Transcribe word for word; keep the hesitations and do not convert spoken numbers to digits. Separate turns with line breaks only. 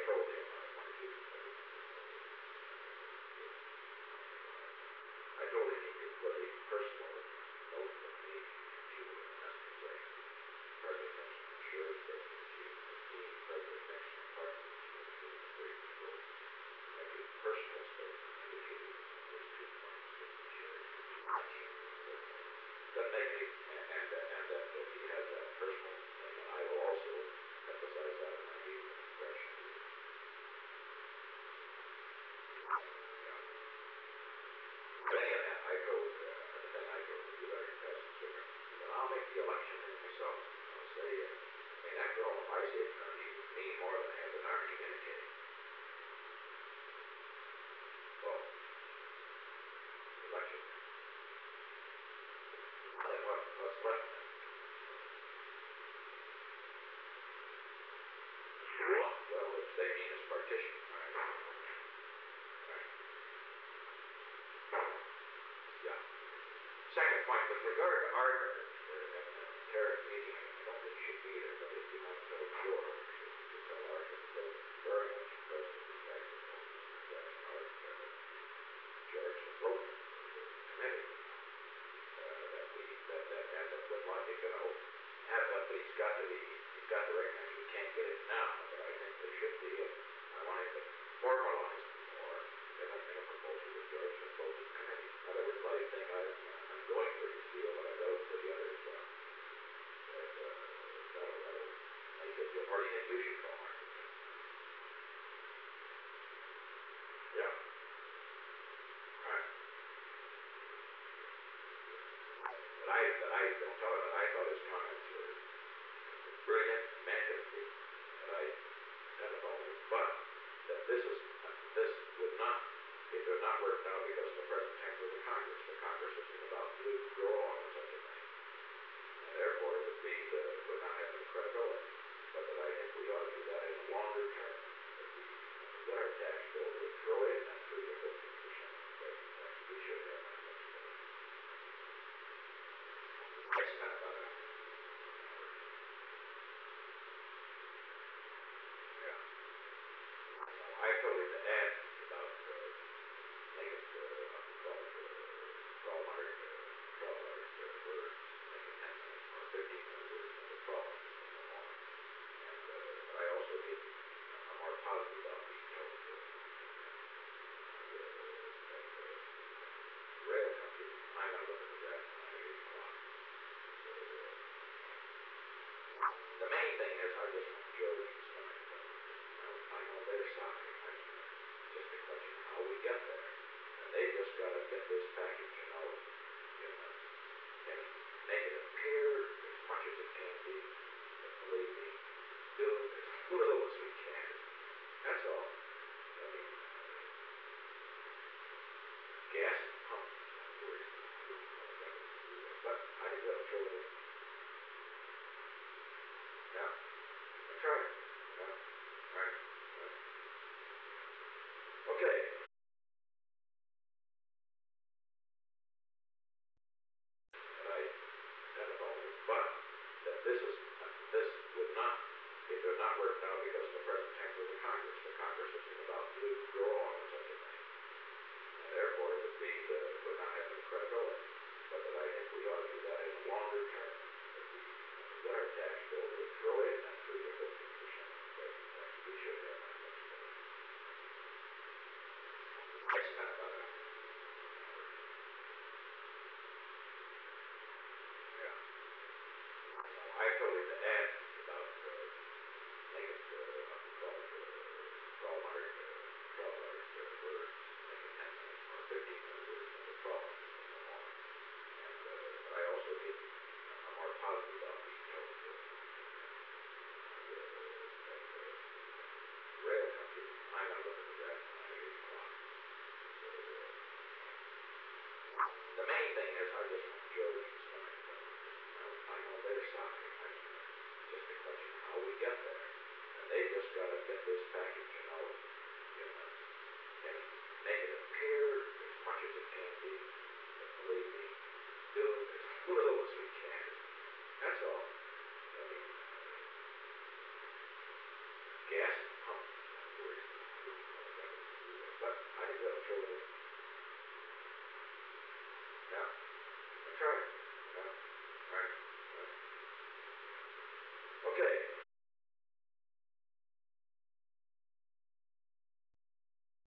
told him I wanted you to know. I told him he could put a personal note from me to you in the messenger section. President Nixon assures President Xi that he, President Nixon, partners with the great people, make a personal statement indicating those two points that we shared. Doesn't make any, and, and, and that if he has that personal thing, and I will also emphasize that in my meeting with the Congressional leaders. Yeah. But any event, I told, uh, the thing I told you better pass the sugar. But I'll make the election here myself. I'll say, uh, I mean, after all, if I say it's going to be me more than half an hour communicating. Well, election. Then what, what's left then? Well, which they mean is partition, right? Right. Yeah. Second point, with regard to Arthur uh, and the Tarrant meeting, I don't think he should be there, but if you might tell George, you could tell Arthur that they're very much impressed with the fact that Moses and Jack and Art, uh, George have voted for the committee. Uh, that we, that, that, and that would like, you know, have, but he's got to be, he's got to recognize we can't get it now, but I think there should be, and I want him to formalize it more in a, in a proposal that George has voted the committee. In other words, let him think I'm, I'm going for his deal, but I vote for the other as well. That, uh, that'll, that'll make it, or do you think you should call Arthur? Yeah. Right. But I, but I don't tell him that I thought his comments were brilliant, imaginative, that I identify with, but that this is, this would not, it would not work out because of the present temper of the Congress. The Congress has been about to go on with such a thing, and therefore it would be, the, would not have any credibility. But that I think we ought to do that in the longer term. That we, when we get our tax bill, to throw in that three to fifteen percent of the present tax. We should have that flexibility. I spent about a yeah. I told him to add about uh, make it uh, what we call it uh, twelve hundred uh, twelve hundred uh, words, make it ten minutes or fifteen hundred words, make it twelve hundred, no more. And uh, but I also gave him a more positive upbeat note uh, the, that uh, rail company. I'm going to look at the draft tonight at eight o'clock. So uh, the main thing is I just want George and Stonington. I'm on their side. I'm just a question of how we get there. And they just got to get this package, you know, in a, and make it appear as much as it can be. But believe me, do as little as we can. That's all. I mean, uh, gas and pump. I'm worried about really what I got to do there. But I think that'll show it. Yeah. That's right. Yeah. Right. Right. Okay. That I identify with, but that this is this would not it would not work out because of the present temper of the Congress. The Congress has been about to go on with such a thing, and therefore it would be the, would not have any credibility. But that I think we ought to do that in the longer term. That we, when we get our tax bill, to throw in that three to fifteen percent of the present tax. We should have that flexibility. I spent about a yeah. I told him to add about uh, make it uh, what we call it uh, twelve hundred uh, twelve hundred uh, words, make it ten minutes or fifteen hundred words, make it twelve hundred, no more. And uh, but I also gave him a more positive upbeat note uh, the, that uh, rail company. I'm going to look at the draft tonight at eight o'clock. So uh, the main thing is I just want George and Stonington. I'm on their side. I'm just a question of how we get there. And they just got to get this package, you know, in a, and make it appear as much as it can be. But believe me, do as little as we can. That's all. I mean, uh, gas and pump. I'm
Okay.